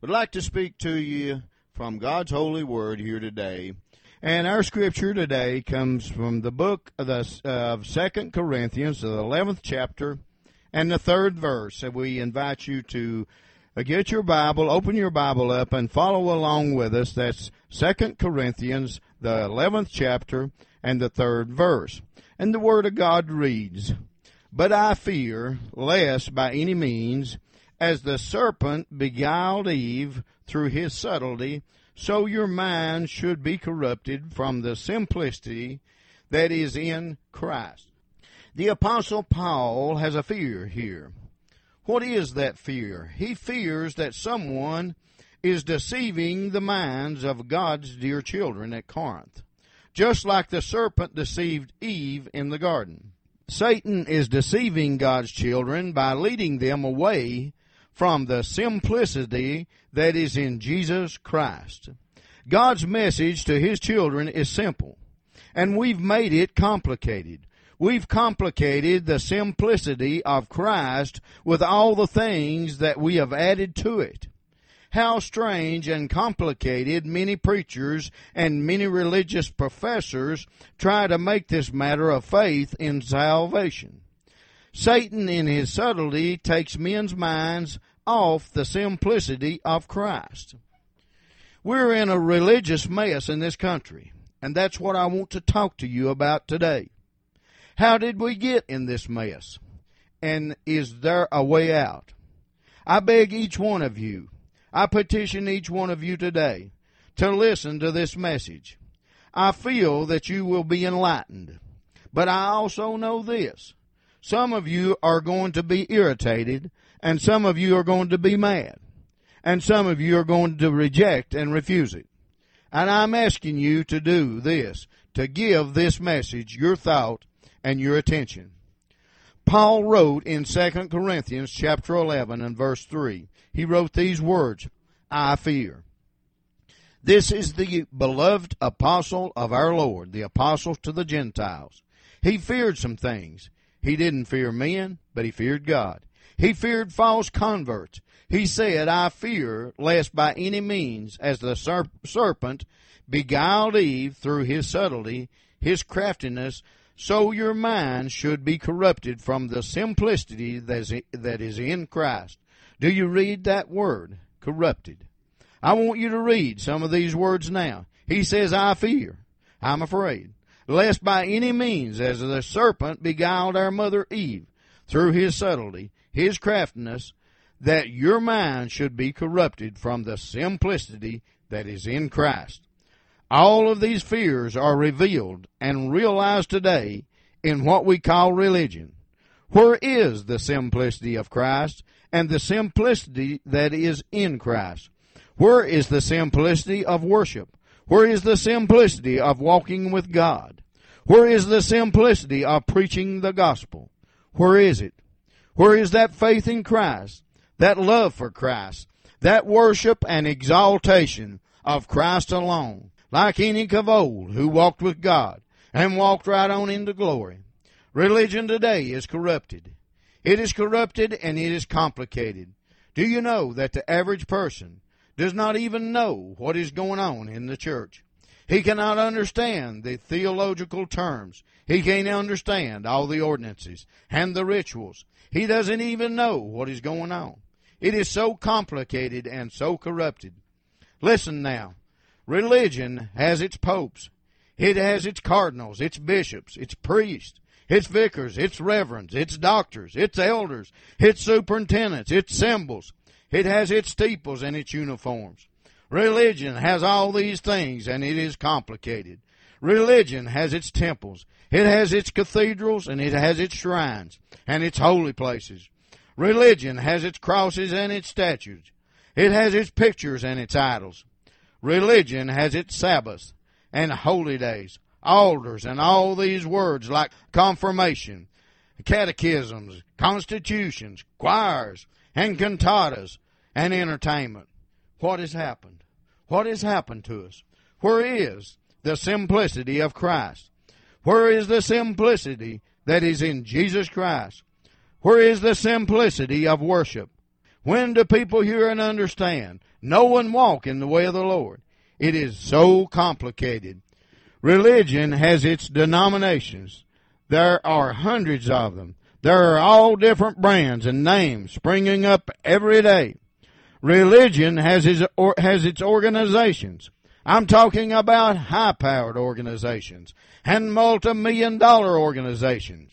Would like to speak to you from God's holy word here today. And our scripture today comes from the book of 2 Corinthians, the 11th chapter, and the 3rd verse. So we invite you to get your Bible, open your Bible up, and follow along with us. That's 2 Corinthians, the 11th chapter, and the 3rd verse. And the word of God reads, "But I fear, lest by any means, as the serpent beguiled Eve through his subtlety, so your mind should be corrupted from the simplicity that is in Christ." The Apostle Paul has a fear here. What is that fear? He fears that someone is deceiving the minds of God's dear children at Corinth, just like the serpent deceived Eve in the garden. Satan is deceiving God's children by leading them away from the simplicity that is in Jesus Christ. God's message to His children is simple, and we've made it complicated. We've complicated the simplicity of Christ with all the things that we have added to it. How strange and complicated many preachers and many religious professors try to make this matter of faith in salvation. Satan, in his subtlety, takes men's minds off the simplicity of Christ. We're in a religious mess in this country, and that's what I want to talk to you about today. How did we get in this mess? And is there a way out? I beg each one of you, I petition each one of you today to listen to this message. I feel that you will be enlightened, but I also know this. Some of you are going to be irritated, and some of you are going to be mad, and some of you are going to reject and refuse it. And I'm asking you to do this, to give this message your thought and your attention. Paul wrote in 2 Corinthians chapter 11 and verse 3, he wrote these words, "I fear." This is the beloved apostle of our Lord, the apostle to the Gentiles. He feared some things. He didn't fear men, but he feared God. He feared false converts. He said, "I fear lest by any means, as the serpent beguiled Eve through his subtlety, his craftiness, so your mind should be corrupted from the simplicity that is in Christ." Do you read that word? Corrupted. I want you to read some of these words now. He says, "I fear." I'm afraid. "Lest by any means, as the serpent beguiled our mother Eve through his subtlety, his craftiness, that your mind should be corrupted from the simplicity that is in Christ." All of these fears are revealed and realized today in what we call religion. Where is the simplicity of Christ and the simplicity that is in Christ? Where is the simplicity of worship? Where is the simplicity of walking with God? Where is the simplicity of preaching the gospel? Where is it? Where is that faith in Christ, that love for Christ, that worship and exaltation of Christ alone, like Enoch of old, who walked with God and walked right on into glory? Religion today is corrupted. It is corrupted and it is complicated. Do you know that the average person does not even know what is going on in the church? He cannot understand the theological terms. He can't understand all the ordinances and the rituals. He doesn't even know what is going on. It is so complicated and so corrupted. Listen now. Religion has its popes. It has its cardinals, its bishops, its priests, its vicars, its reverends, its doctors, its elders, its superintendents, its symbols. It has its steeples and its uniforms. Religion has all these things, and it is complicated. Religion has its temples. It has its cathedrals, and it has its shrines, and its holy places. Religion has its crosses and its statues. It has its pictures and its idols. Religion has its Sabbaths and holy days, altars, and all these words like confirmation, catechisms, constitutions, choirs, and cantatas, and entertainment. What has happened? What has happened to us? Where is the simplicity of Christ? Where is the simplicity that is in Jesus Christ? Where is the simplicity of worship? When do people hear and understand? No one walk in the way of the Lord. It is so complicated. Religion has its denominations. There are hundreds of them. There are all different brands and names springing up every day. Religion has its organizations. I'm talking about high-powered organizations and multi-million-dollar organizations.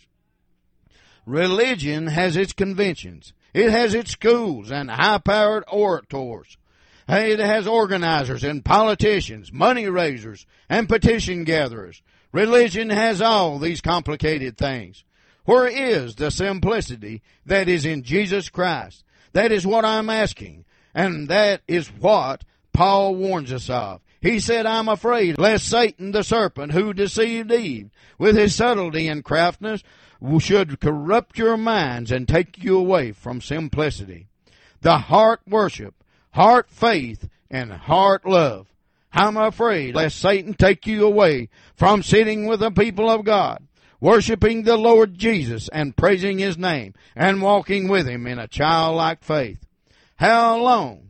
Religion has its conventions. It has its schools and high-powered orators. It has organizers and politicians, money raisers, and petition gatherers. Religion has all these complicated things. Where is the simplicity that is in Jesus Christ? That is what I'm asking, and that is what Paul warns us of. He said, I'm afraid lest Satan the serpent who deceived Eve with his subtlety and craftiness should corrupt your minds and take you away from simplicity. The heart worship, heart faith, and heart love. I'm afraid lest Satan take you away from sitting with the people of God, worshiping the Lord Jesus and praising His name and walking with Him in a childlike faith. How long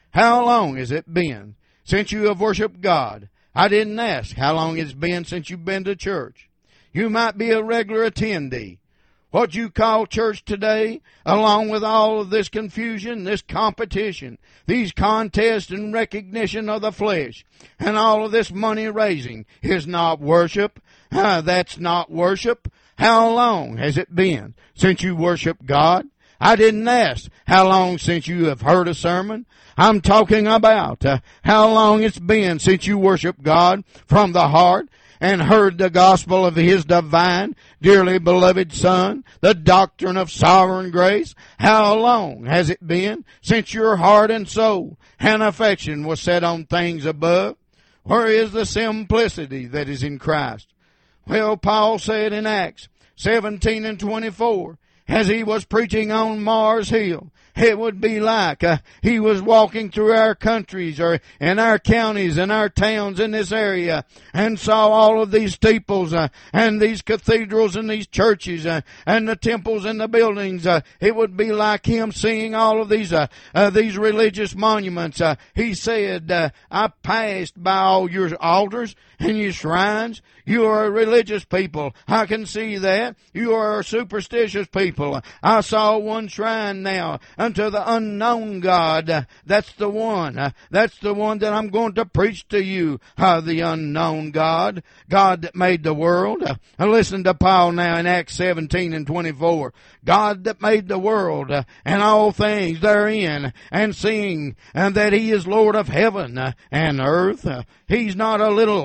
has it been since you have worshiped God? I didn't ask how long it's been since you've been to church. You might be a regular attendee. What you call church today, along with all of this confusion, this competition, these contests and recognition of the flesh, and all of this money raising, is not worship. That's not worship. How long has it been since you worship God? I didn't ask how long since you have heard a sermon. I'm talking about how long it's been since you worship God from the heart and heard the gospel of His divine, dearly beloved Son, the doctrine of sovereign grace. How long has it been since your heart and soul and affection was set on things above? Where is the simplicity that is in Christ? Well, Paul said in Acts 17 and 24, as he was preaching on Mars Hill, it would be like he was walking through our countries or in our counties and our towns in this area and saw all of these steeples and these cathedrals and these churches and the temples and the buildings. It would be like him seeing all of these religious monuments. He said, I passed by all your altars and your shrines. You are a religious people. I can see that. You are a superstitious people. I saw one shrine now unto the unknown God. That's the one. That's the one that I'm going to preach to you. The unknown God. God that made the world. Listen to Paul now in Acts 17 and 24. God that made the world and all things therein, and seeing that He is Lord of heaven and earth. He's not a little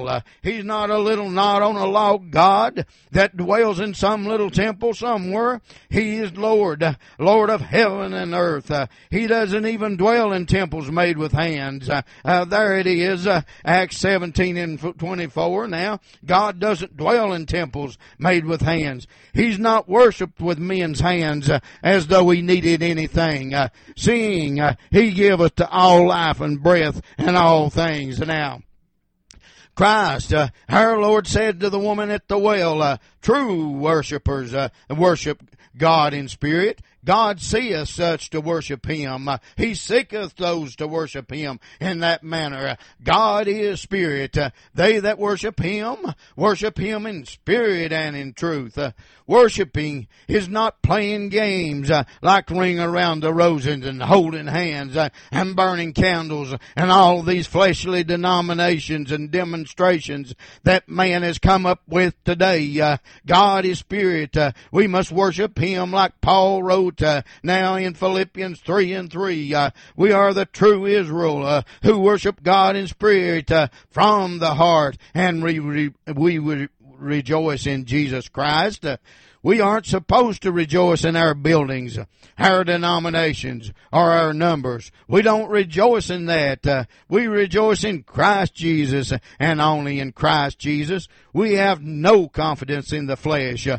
not on a log God that dwells in some little temple somewhere. He is Lord of heaven and earth. He doesn't even dwell in temples made with hands. There it is, Acts 17 and 24. Now, God doesn't dwell in temples made with hands. He's not worshipped with men's hands as though He needed anything. Seeing He giveth to all life and breath and all things. Now, Christ, our Lord said to the woman at the well, true worshipers worship God in spirit. God seeth such to worship Him. He seeketh those to worship Him in that manner. God is spirit. They that worship Him in spirit and in truth. Worshiping is not playing games like ring around the roses and holding hands and burning candles and all these fleshly denominations and demonstrations that man has come up with today. God is spirit. We must worship Him like Paul wrote now in Philippians 3 and 3. We are the true Israel who worship God in spirit from the heart, and we rejoice in Jesus Christ. We aren't supposed to rejoice in our buildings, our denominations, or our numbers. We don't rejoice in that. We rejoice in Christ Jesus and only in Christ Jesus. We have no confidence in the flesh.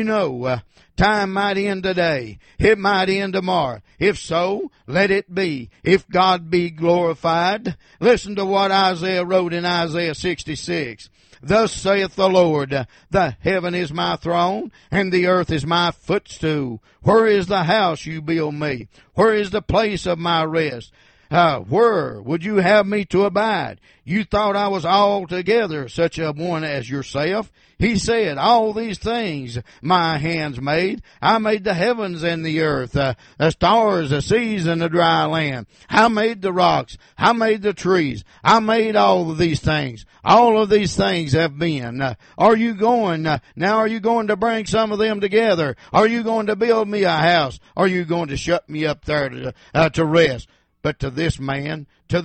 Time might end today. It might end tomorrow. If so, let it be. If God be glorified. Listen to what Isaiah wrote in Isaiah 66. Thus saith the Lord, the heaven is my throne, and the earth is my footstool. Where is the house you build me? Where is the place of my rest? Where would you have me to abide? You thought I was altogether such a one as yourself. He said, all these things my hands made. I made the heavens and the earth, the stars, the seas, and the dry land. I made the rocks. I made the trees. I made all of these things. All of these things have been. Are you going to bring some of them together? Are you going to build me a house? Are you going to shut me up there to rest? But to this man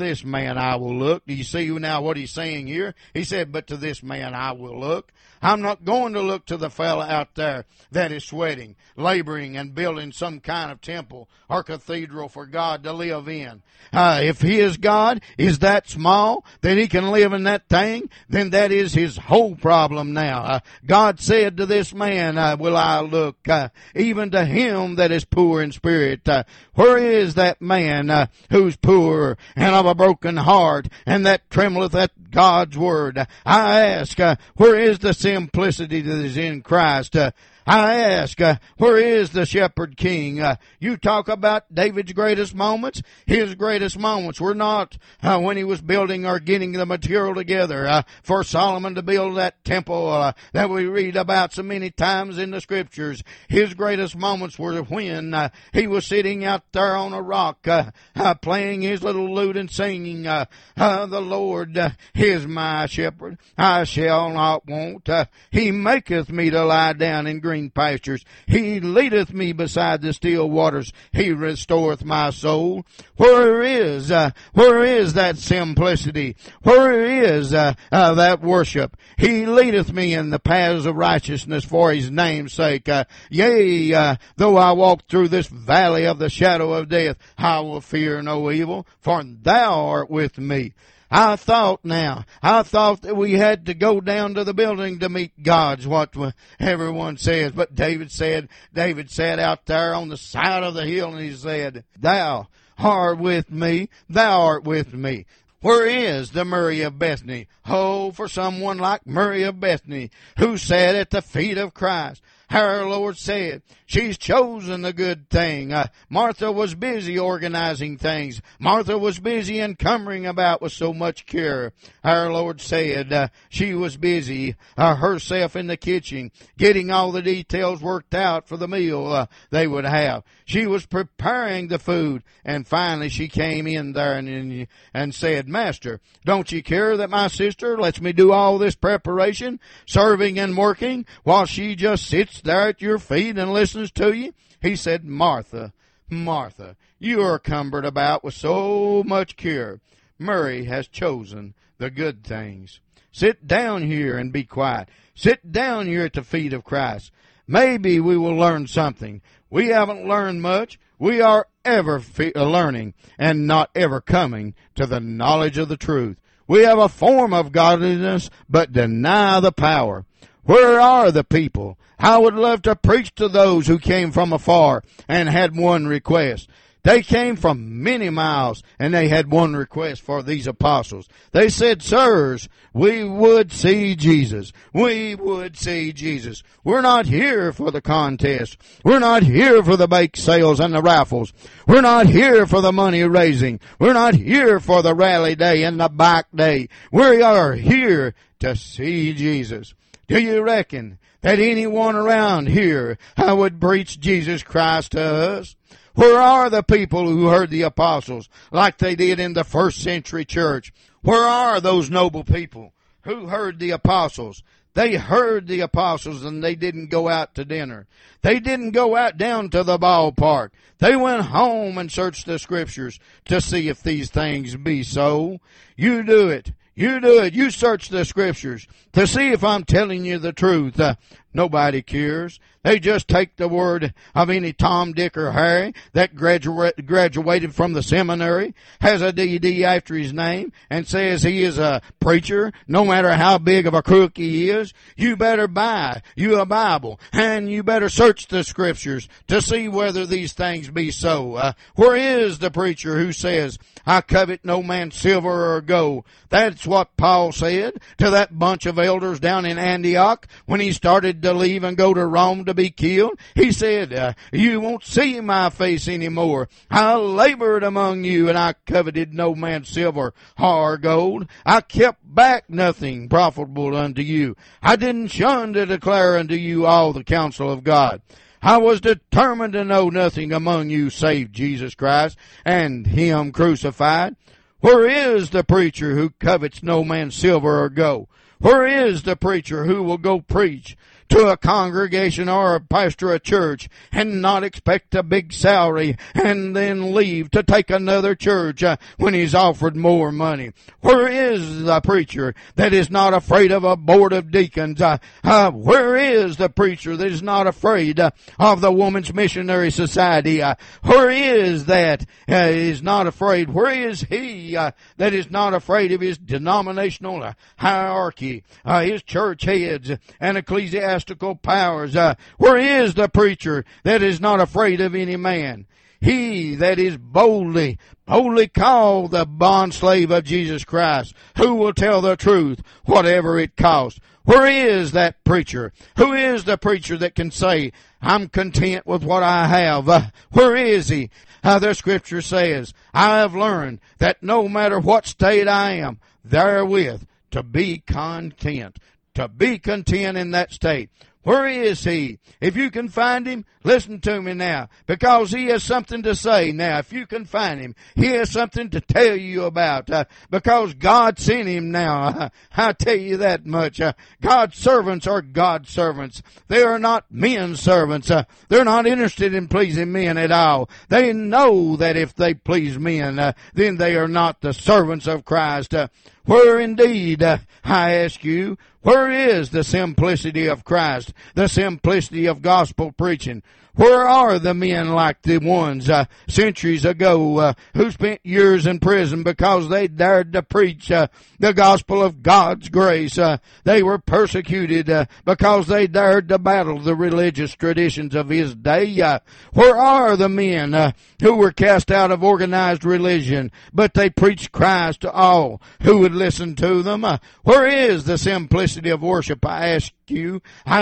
I will look. Do you see now what he's saying here? He said, but to this man I will look. I'm not going to look to the fella out there that is sweating, laboring, and building some kind of temple or cathedral for God to live in. If his God is that small that he can live in that thing, then that is his whole problem now. God said to this man, will I look, even to him that is poor in spirit. Where is that man who's poor and of a broken heart, and that trembleth at God's word? I ask, where is the simplicity that is in Christ? I ask, where is the shepherd king? You talk about David's greatest moments. His greatest moments were not when he was building or getting the material together for Solomon to build that temple that we read about so many times in the scriptures. His greatest moments were when he was sitting out there on a rock playing his little lute and singing, the Lord is my shepherd, I shall not want. He maketh me to lie down in green pastures. He leadeth me beside the still waters. He restoreth my soul. Where is that simplicity? Where is that worship? He leadeth me in the paths of righteousness for his name's sake. Yea, though I walk through this valley of the shadow of death, I will fear no evil, for thou art with me. I thought that we had to go down to the building to meet God's what everyone says. But David said out there on the side of the hill, and he said, thou art with me, thou art with me. Where is the Mary of Bethany? Oh, for someone like Mary of Bethany, who sat at the feet of Christ. Our Lord said, she's chosen the good thing. Martha was busy organizing things. Martha was busy encumbering about with so much care. Our Lord said she was busy herself in the kitchen, getting all the details worked out for the meal they would have. She was preparing the food, and finally she came in there and said, Master, don't you care that my sister lets me do all this preparation, serving and working, while she just sits there at your feet and listens to you? He said, Martha, Martha, you are cumbered about with so much care. Mary has chosen the good things. Sit down here and be quiet. Sit down here at the feet of Christ. Maybe we will learn something. We haven't learned much. We are ever learning and not ever coming to the knowledge of the truth. We have a form of godliness, but deny the power. Where are the people? I would love to preach to those who came from afar and had one request. They came from many miles, and they had one request for these apostles. They said, Sirs, we would see Jesus. We would see Jesus. We're not here for the contest. We're not here for the bake sales and the raffles. We're not here for the money raising. We're not here for the rally day and the bike day. We are here to see Jesus. Do you reckon that anyone around here would preach Jesus Christ to us? Where are the people who heard the apostles like they did in the first century church? Where are those noble people who heard the apostles? They heard the apostles and they didn't go out to dinner. They didn't go out down to the ballpark. They went home and searched the scriptures to see if these things be so. You do it. You do it. You search the scriptures to see if I'm telling you the truth. Nobody cares. They just take the word of any Tom, Dick, or Harry that graduated from the seminary, has a D.D. after his name, and says he is a preacher, no matter how big of a crook he is. You better buy you a Bible, and you better search the Scriptures to see whether these things be so. Where is the preacher who says, I covet no man's silver or gold? That's what Paul said to that bunch of elders down in Antioch when he started to leave and go to Rome to be killed. He said, you won't see my face anymore. I labored among you, and I coveted no man's silver or gold. I kept back nothing profitable unto you. I didn't shun to declare unto you all the counsel of God. I was determined to know nothing among you save Jesus Christ and Him crucified. Where is the preacher who covets no man's silver or gold? Where is the preacher who will go preach to a congregation or pastor a church and not expect a big salary and then leave to take another church when he's offered more money? Where is the preacher that is not afraid of a board of deacons? Where is the preacher that is not afraid of the Woman's Missionary Society? Where is that is not afraid? Where is he that is not afraid of his denominational hierarchy, his church heads and ecclesiastical powers? Where is the preacher that is not afraid of any man? He that is boldly called the bondslave of Jesus Christ, who will tell the truth, whatever it costs. Where is that preacher? Who is the preacher that can say, I'm content with what I have? Where is he? The Scripture says, I have learned that no matter what state I am, therewith to be content. To be content in that state. Where is he? If you can find him, listen to me now, because he has something to say now. If you can find him, he has something to tell you about, because God sent him now. I tell you that much. God's servants are God's servants. They are not men's servants. They're not interested in pleasing men at all. They know that if they please men, then they are not the servants of Christ. Where indeed, I ask you, where is the simplicity of Christ, the simplicity of gospel preaching? Where are the men like the ones centuries ago who spent years in prison because they dared to preach the gospel of God's grace? They were persecuted because they dared to battle the religious traditions of his day. Where are the men who were cast out of organized religion, but they preached Christ to all who would listen to them? Where is the simplicity of worship, I ask you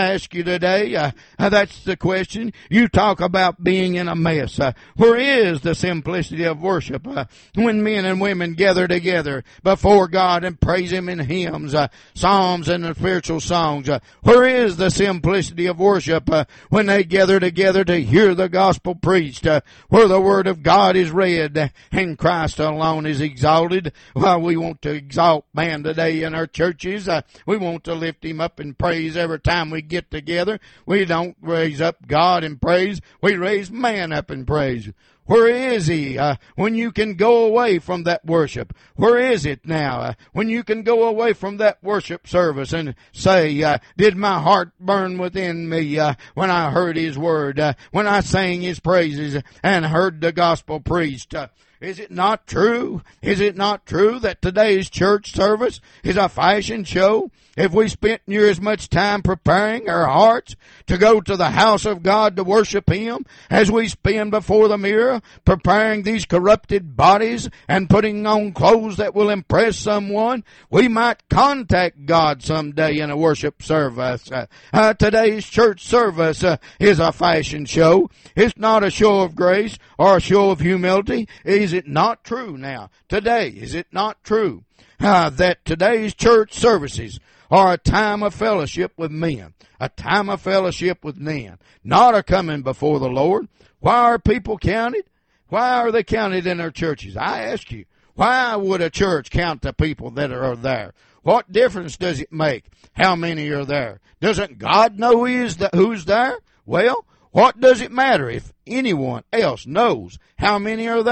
today? That's the question. You talk about being in a mess. Where is the simplicity of worship when men and women gather together before God and praise Him in hymns, psalms, and spiritual songs? Where is the simplicity of worship when they gather together to hear the gospel preached, where the Word of God is read and Christ alone is exalted? Well, we want to exalt man today in our churches. We want to lift Him up in praise every time we get together. We don't raise up God in praise. We raise man up in praise. Where is he when you can go away from that worship? Where is it now when you can go away from that worship service and say, did my heart burn within me when I heard His word, when I sang His praises and heard the gospel preached? Is it not true? Is it not true that today's church service is a fashion show? If we spent near as much time preparing our hearts to go to the house of God to worship Him as we spend before the mirror preparing these corrupted bodies and putting on clothes that will impress someone, we might contact God someday in a worship service. Today's church service is a fashion show. It's not a show of grace or a show of humility. Is it not true now? Today, is it not true that today's church services are a time of fellowship with men, a time of fellowship with men, not a coming before the Lord? Why are people counted? Why are they counted in their churches? I ask you, why would a church count the people that are there? What difference does it make how many are there? Doesn't God know who's there? Well, what does it matter if anyone else knows how many are there?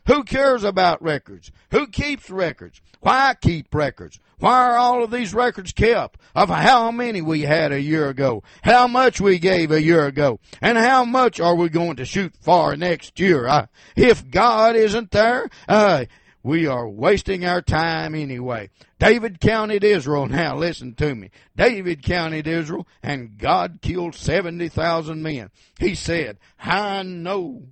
Who cares about records? Who keeps records? Why keep records? Why are all of these records kept of how many we had a year ago, how much we gave a year ago, and how much are we going to shoot for next year? If God isn't there, we are wasting our time anyway. David counted Israel. Now listen to me. David counted Israel, and God killed 70,000 men. He said, I know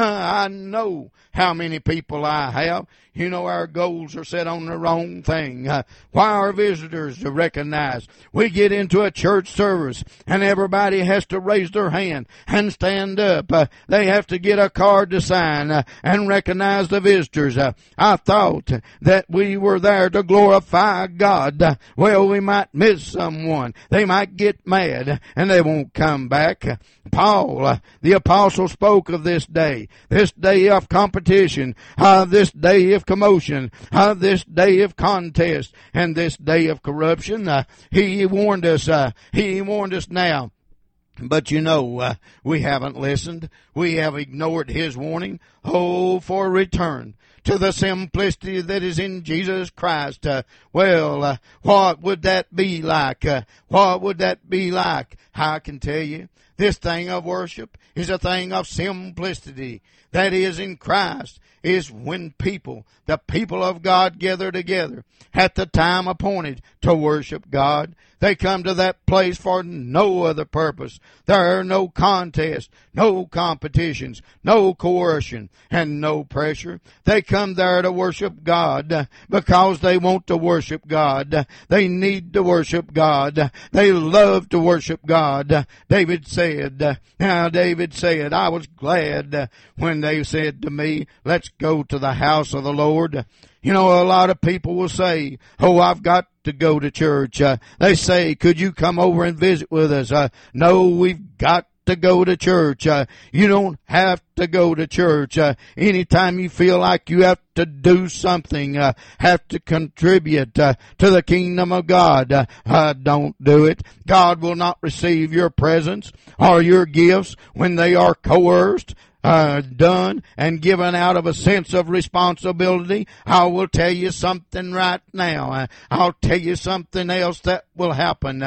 how many people I have. You know, our goals are set on the wrong thing. Why are visitors to recognize? We get into a church service and everybody has to raise their hand and stand up. They have to get a card to sign and recognize the visitors. I thought that we were there to glorify God. Well, we might miss someone. They might get mad and they won't come back. Paul, the apostle, spoke of this day of competition, this day of commotion, this day of contest, and this day of corruption. He warned us now. But you know, we haven't listened. We have ignored his warning. Oh, for a return to the simplicity that is in Jesus Christ. What would that be like? What would that be like? I can tell you, this thing of worship is a thing of simplicity that is in Christ, is when the people of God gather together at the time appointed to worship God. They come to that place for no other purpose. There are no contests, no competitions, no coercion, and no pressure. They come there to worship God because they want to worship God. They need to worship God. They love to worship God. David said, I was glad when they said to me, let's go to the house of the Lord. You know, a lot of people will say, oh, I've got to go to church. They say, could you come over and visit with us? No, we've got to go to church. You don't have to go to church. Anytime you feel like you have to do something, have to contribute to the kingdom of God, don't do it. God will not receive your presence or your gifts when they are coerced, done and given out of a sense of responsibility. I will tell you something right now. I'll tell you something else that will happen.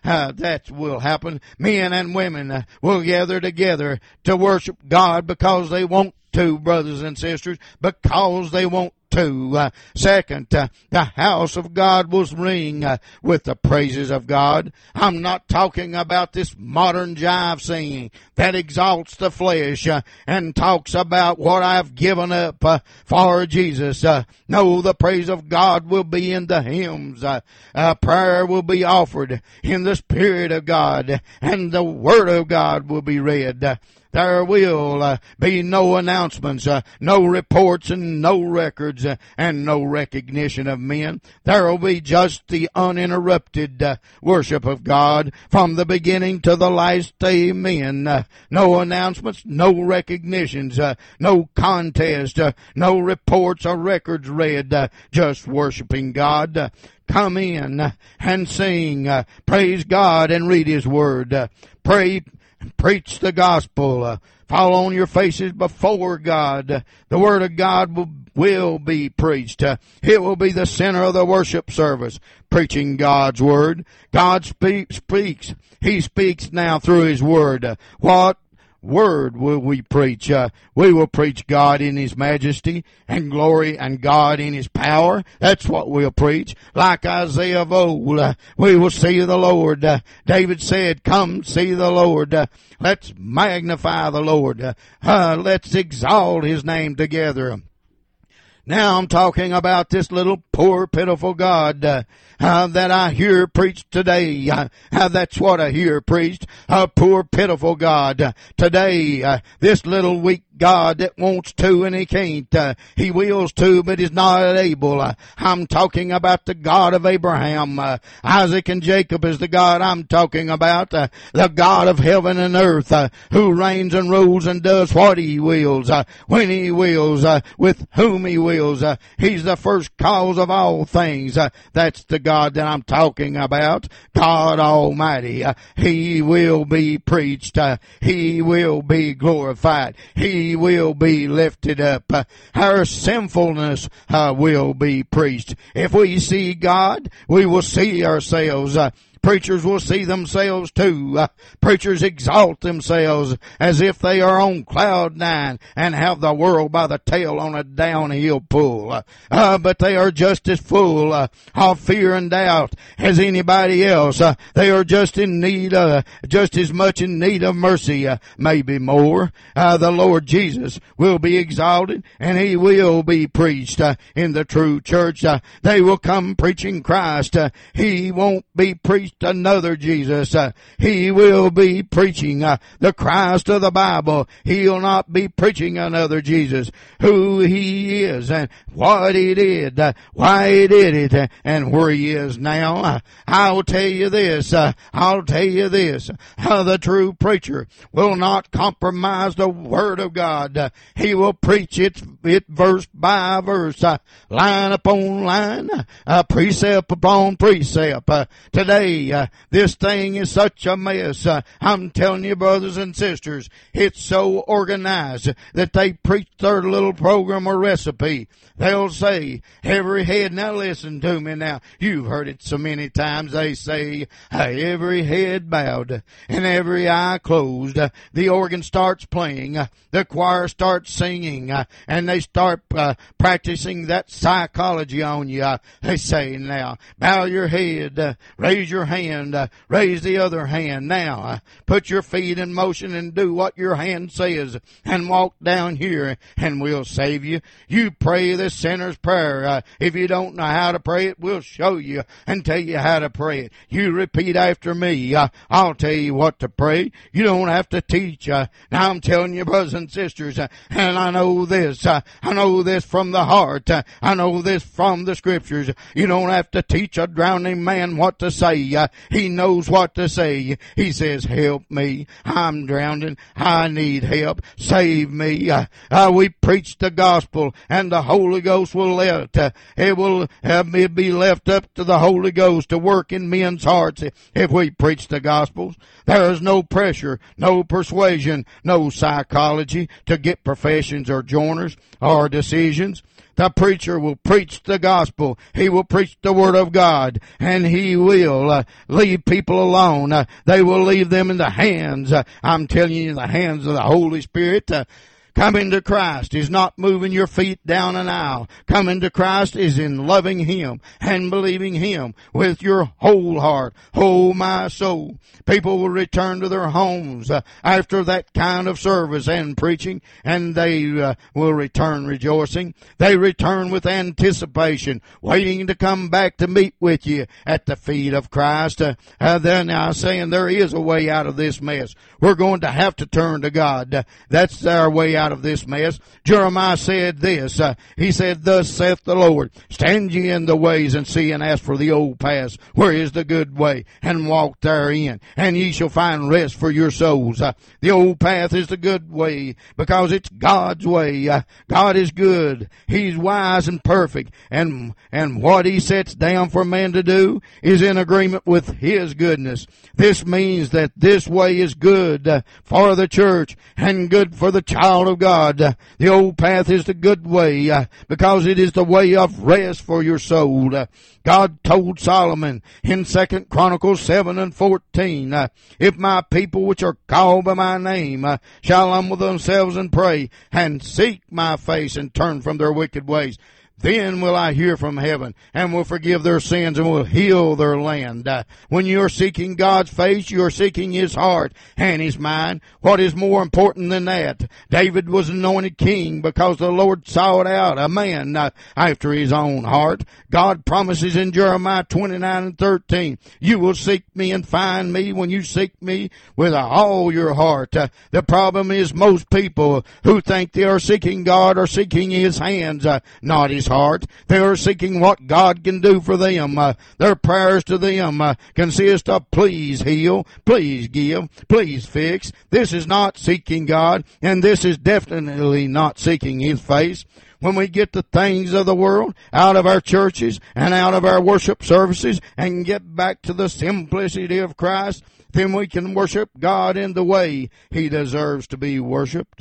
Men and women will gather together to worship God because they want to, brothers and sisters, because they want to. Second, the house of God will ring with the praises of God. I'm not talking about this modern jive singing that exalts the flesh and talks about what I've given up for Jesus. No, the praise of God will be in the hymns. Prayer will be offered in the Spirit of God, and the Word of God will be read. There will be no announcements, no reports, and no records, and no recognition of men. There will be just the uninterrupted worship of God from the beginning to the last. Amen. No announcements, no recognitions, no contest, no reports or records read, just worshiping God. Come in and sing, praise God, and read His Word. Pray, preach the gospel. Fall on your faces before God. The Word of God will be preached. It will be the center of the worship service, preaching God's Word. God speaks. He speaks now through His Word. What Word will we preach? We will preach God in His majesty and glory, and God in His power. That's what we'll preach. Like Isaiah of old, we will see the Lord. David said, come see the Lord. Let's magnify the Lord. Let's exalt His name together. Now I'm talking about this little poor, pitiful God that I hear preached today. That's what I hear preached. A poor, pitiful God. Today, this little weak God that wants to and He can't. He wills to, but is not able. I'm talking about the God of Abraham, Isaac, and Jacob is the God I'm talking about. The God of heaven and earth, who reigns and rules and does what He wills, when He wills, with whom He wills. He's the first cause of all things. That's the God that I'm talking about. God Almighty. He will be preached. He will be glorified. He He will be lifted up. Our sinfulness will be preached. If we see God, we will see ourselves. Preachers will see themselves too. Preachers exalt themselves as if they are on cloud nine and have the world by the tail on a downhill pull. But they are just as full of fear and doubt as anybody else. They are just in need, just as much in need of mercy, maybe more. The Lord Jesus will be exalted and He will be preached in the true church. They will come preaching Christ. He won't be preached another Jesus. He will be preaching the Christ of the Bible. He'll not be preaching another Jesus. Who He is and what He did, why He did it, and where He is now. I'll tell you this. The true preacher will not compromise the Word of God. He will preach it verse by verse, line upon line, precept upon precept. Today, this thing is such a mess. I'm telling you, brothers and sisters, it's so organized that they preach their little program or recipe. They'll say, every head, now listen to me now. You've heard it so many times. They say, every head bowed and every eye closed. The organ starts playing. The choir starts singing. And they start practicing that psychology on you. They say now, bow your head, raise your hand, raise the other hand. Now, put your feet in motion and do what your hand says and walk down here and we'll save you. You pray the sinner's prayer. If you don't know how to pray it, we'll show you and tell you how to pray it. You repeat after me. I'll tell you what to pray. You don't have to teach. Now I'm telling you, brothers and sisters, and I know this. I know this from the heart. I know this from the scriptures. You don't have to teach a drowning man what to say. He knows what to say. He says, help me. I'm drowning. I need help. Save me. We preach the gospel and the Holy Ghost will let. It will be left up to the Holy Ghost to work in men's hearts if we preach the gospels. There is no pressure, no persuasion, no psychology to get professions or joiners or decisions. The preacher will preach the gospel. He will preach the word of God, and he will leave people alone. They will leave them in the hands, I'm telling you, the hands of the Holy Spirit. Coming to Christ is not moving your feet down an aisle. Coming to Christ is in loving Him and believing Him with your whole heart, whole my soul. People will return to their homes after that kind of service and preaching, and they will return rejoicing. They return with anticipation, waiting to come back to meet with you at the feet of Christ. They're now saying there is a way out of this mess. We're going to have to turn to God. That's our way out of this mess. Jeremiah said this. He said, thus saith the Lord, stand ye in the ways and see and ask for the old paths, where is the good way, and walk therein, and ye shall find rest for your souls. The old path is the good way because it's God's way. God is good. He's wise and perfect, and what He sets down for man to do is in agreement with His goodness. This means that this way is good for the church and good for the child of God. The old path is the good way because it is the way of rest for your soul. God told Solomon in 2 Chronicles 7:14, if my people which are called by my name shall humble themselves and pray and seek my face and turn from their wicked ways, then will I hear from heaven and will forgive their sins and will heal their land. When you're seeking God's face, you're seeking His heart and His mind. What is more important than that? David was anointed king because the Lord sought out a man after His own heart. God promises in Jeremiah 29:13, you will seek me and find me when you seek me with all your heart. The problem is most people who think they are seeking God are seeking His hands, not His heart. They are seeking what God can do for them. Their prayers to them consist of please heal, please give, please fix. This is not seeking God, and this is definitely not seeking His face. When we get the things of the world out of our churches and out of our worship services and get back to the simplicity of Christ, then we can worship God in the way He deserves to be worshiped.